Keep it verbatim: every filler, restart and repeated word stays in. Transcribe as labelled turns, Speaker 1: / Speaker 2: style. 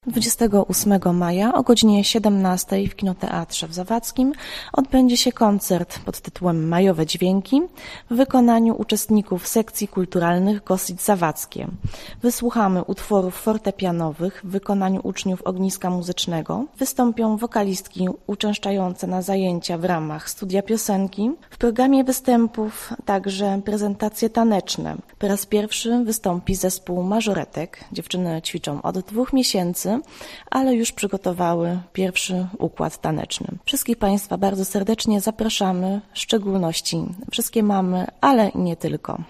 Speaker 1: dwudziestego ósmego maja o godzinie siedemnastej w Kinoteatrze w Zawadzkim odbędzie się koncert pod tytułem Majowe Dźwięki w wykonaniu uczestników sekcji kulturalnych Gosyć Zawadzkie. Wysłuchamy utworów fortepianowych w wykonaniu uczniów ogniska muzycznego. Wystąpią wokalistki uczęszczające na zajęcia w ramach studia piosenki. W programie występów także prezentacje taneczne. Po raz pierwszy wystąpi zespół mażoretek. Dziewczyny ćwiczą od dwóch miesięcy, ale już przygotowały pierwszy układ taneczny. Wszystkich Państwa bardzo serdecznie zapraszamy, w szczególności wszystkie mamy, ale nie tylko.